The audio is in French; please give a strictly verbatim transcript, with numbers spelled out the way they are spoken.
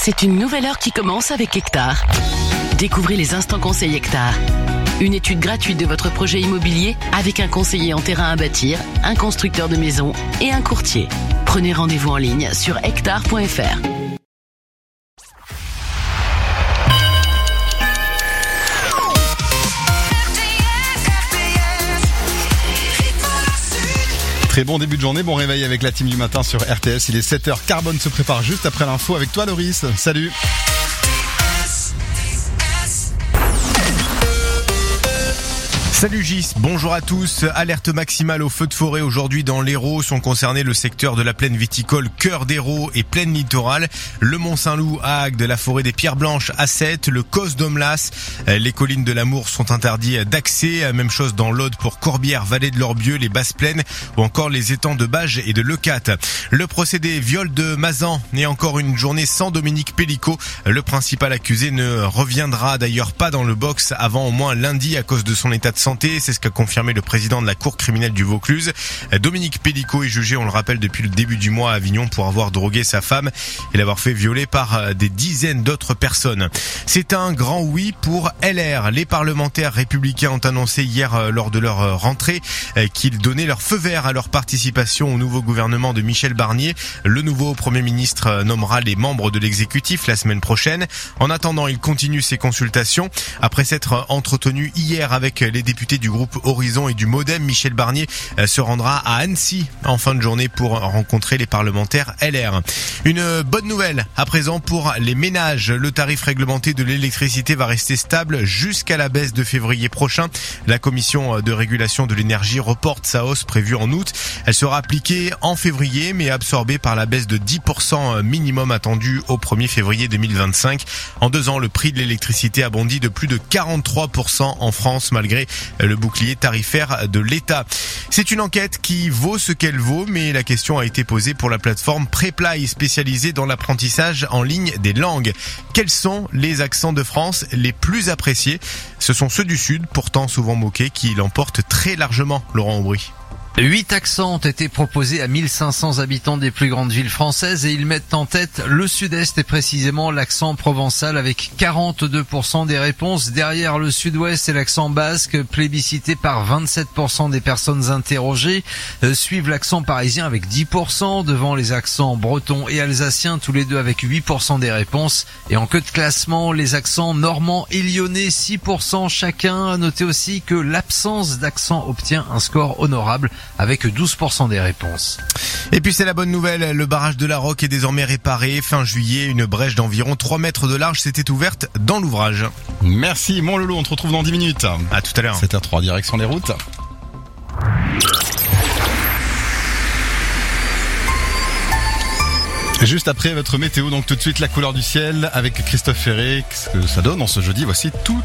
C'est une nouvelle heure qui commence avec Hectare. Découvrez les instants conseils Hectare. Une étude gratuite de votre projet immobilier avec un conseiller en terrain à bâtir, un constructeur de maisons et un courtier. Prenez rendez-vous en ligne sur hectare point f r. Très bon début de journée, bon réveil avec la team du matin sur R T S. Il est sept heures, Carbone se prépare juste après l'info avec toi Loris. Salut. Salut Gis, bonjour à tous. Alerte maximale au feu de forêt aujourd'hui dans l'Hérault. Sont concernés le secteur de la plaine viticole Cœur d'Hérault et plaine littorale. Le Mont-Saint-Loup à Agde, la forêt des Pierres Blanches à Sète, le Causse d'Omlas. Les collines de l'Amour sont interdits d'accès. Même chose dans l'Aude pour Corbière, Vallée de l'Orbieu, les Basses Plaines ou encore les étangs de Bages et de Leucate. Le procédé viol de Mazan est encore une journée sans Dominique Pellicot. Le principal accusé ne reviendra d'ailleurs pas dans le box avant au moins lundi à cause de son état de santé. C'est ce qu'a confirmé le président de la cour criminelle du Vaucluse. Dominique Pellicot est jugé, on le rappelle, depuis le début du mois à Avignon pour avoir drogué sa femme et l'avoir fait violer par des dizaines d'autres personnes. C'est un grand oui pour L R. Les parlementaires républicains ont annoncé hier lors de leur rentrée qu'ils donnaient leur feu vert à leur participation au nouveau gouvernement de Michel Barnier. Le nouveau Premier ministre nommera les membres de l'exécutif la semaine prochaine. En attendant, il continue ses consultations. Après s'être entretenu hier avec les députés du groupe Horizon et du Modem, Michel Barnier se rendra à Annecy en fin de journée pour rencontrer les parlementaires L R. Une bonne nouvelle à présent pour les ménages. Le tarif réglementé de l'électricité va rester stable jusqu'à la baisse de février prochain. La commission de régulation de l'énergie reporte sa hausse prévue en août. Elle sera appliquée en février mais absorbée par la baisse de dix pour cent minimum attendue au premier février deux mille vingt-cinq. En deux ans, le prix de l'électricité a bondi de plus de quarante-trois pour cent en France malgré le bouclier tarifaire de l'État. C'est une enquête qui vaut ce qu'elle vaut, mais la question a été posée pour la plateforme Preply, spécialisée dans l'apprentissage en ligne des langues. Quels sont les accents de France les plus appréciés ? Ce sont ceux du Sud, pourtant souvent moqués, qui l'emportent très largement, Laurent Aubry. Huit accents ont été proposés à mille cinq cents habitants des plus grandes villes françaises et ils mettent en tête le sud-est et précisément l'accent provençal avec quarante-deux pour cent des réponses. Derrière le sud-ouest et l'accent basque, plébiscité par vingt-sept pour cent des personnes interrogées. Euh, suivent l'accent parisien avec dix pour cent, devant les accents bretons et alsaciens, tous les deux avec huit pour cent des réponses. Et en queue de classement, les accents normands et lyonnais, six pour cent chacun. À noter aussi que l'absence d'accent obtient un score honorable avec douze pour cent des réponses. Et puis c'est la bonne nouvelle, le barrage de la Roque est désormais réparé. Fin juillet, une brèche d'environ trois mètres de large s'était ouverte dans l'ouvrage. Merci mon loulou, on te retrouve dans dix minutes. À tout à l'heure. sept heures trois, direction les routes. Juste après votre météo, donc tout de suite la couleur du ciel avec Christophe Ferré. Qu'est-ce que ça donne en ce jeudi ? Voici tout.